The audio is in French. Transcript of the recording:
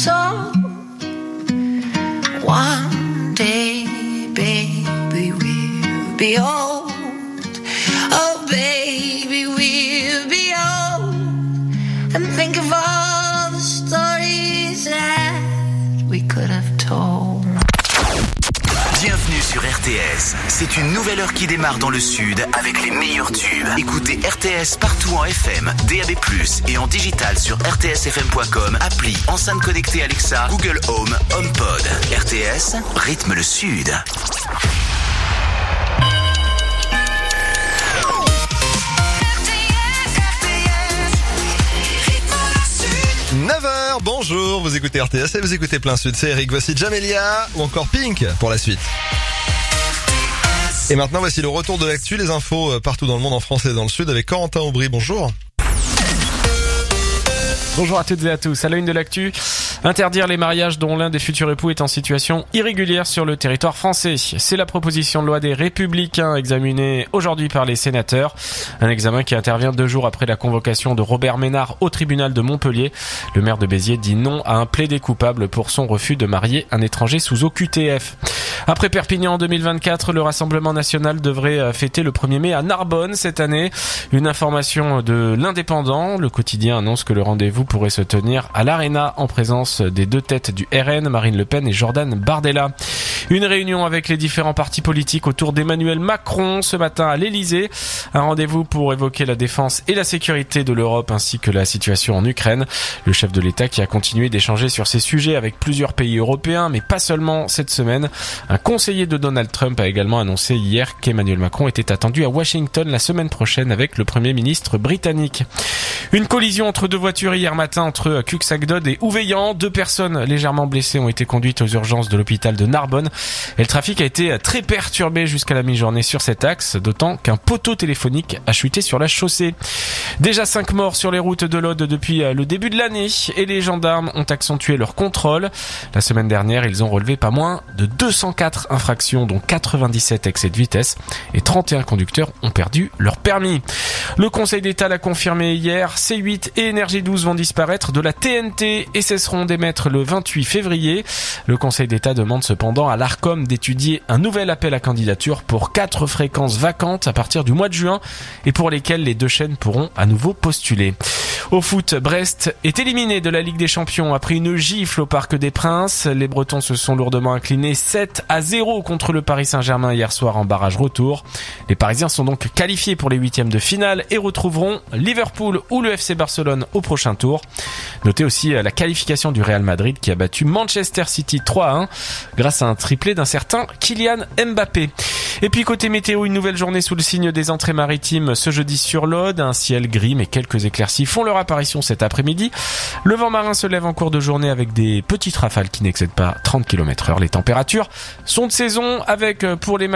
soul. One day, baby, we'll be old. Oh, baby, we'll be old. And think of all the stories that we could have told. Bienvenue sur RTS. C'est une nouvelle heure qui démarre dans le sud avec les meilleurs tubes. Écoutez RTS partout en FM, DAB+, et en digital sur rtsfm.com, appli, enceinte connectée Alexa, Google Home, HomePod. RTS, rythme le sud. 9h, bonjour, vous écoutez RTS et vous écoutez Plein Sud, c'est Eric, voici Jamelia ou encore Pink pour la suite. Et maintenant voici le retour de l'actu, les infos partout dans le monde, en France et dans le sud avec Corentin Aubry, bonjour. Bonjour à toutes et à tous. À la une de l'actu, interdire les mariages dont l'un des futurs époux est en situation irrégulière sur le territoire français. C'est la proposition de loi des Républicains examinée aujourd'hui par les sénateurs. Un examen qui intervient 2 jours après la convocation de Robert Ménard au tribunal de Montpellier. Le maire de Béziers dit non à un plaidé coupable pour son refus de marier un étranger sous OQTF. Après Perpignan en 2024, le Rassemblement national devrait fêter le 1er mai à Narbonne cette année. Une information de l'Indépendant. Le quotidien annonce que le rendez-vous pourrait se tenir à l'Arena en présence des 2 têtes du RN, Marine Le Pen et Jordan Bardella. Une réunion avec les différents partis politiques autour d'Emmanuel Macron ce matin à l'Elysée. Un rendez-vous pour évoquer la défense et la sécurité de l'Europe ainsi que la situation en Ukraine. Le chef de l'État qui a continué d'échanger sur ces sujets avec plusieurs pays européens, mais pas seulement cette semaine. Un conseiller de Donald Trump a également annoncé hier qu'Emmanuel Macron était attendu à Washington la semaine prochaine avec le Premier ministre britannique. Une collision entre 2 voitures hier matin entre Cuxagdod et Ouveillan. 2 personnes légèrement blessées ont été conduites aux urgences de l'hôpital de Narbonne. Et le trafic a été très perturbé jusqu'à la mi-journée sur cet axe, d'autant qu'un poteau téléphonique a chuté sur la chaussée. Déjà 5 morts sur les routes de l'Aude depuis le début de l'année et les gendarmes ont accentué leur contrôle. La semaine dernière, ils ont relevé pas moins de 204 infractions, dont 97 excès de vitesse et 31 conducteurs ont perdu leur permis. Le Conseil d'État l'a confirmé hier, C8 et Énergie 12 vont disparaître de la TNT et cesseront d'émettre le 28 février. Le Conseil d'État demande cependant à l'Arcom d'étudier un nouvel appel à candidature pour 4 fréquences vacantes à partir du mois de juin et pour lesquelles les 2 chaînes pourront à nouveau postuler. Au foot, Brest est éliminé de la Ligue des Champions après une gifle au Parc des Princes. Les Bretons se sont lourdement inclinés 7-0 contre le Paris Saint-Germain hier soir en barrage retour. Les Parisiens sont donc qualifiés pour les 8e de finale et retrouveront Liverpool ou le FC Barcelone au prochain tour. Notez aussi la qualification du Real Madrid qui a battu Manchester City 3-1 grâce à un triplé d'un certain Kylian Mbappé. Et puis côté météo, une nouvelle journée sous le signe des entrées maritimes ce jeudi sur l'Aude. Un ciel gris mais quelques éclaircies font leur apparition cet après-midi. Le vent marin se lève en cours de journée avec des petites rafales qui n'excèdent pas 30 km/h. Les températures sont de saison avec pour les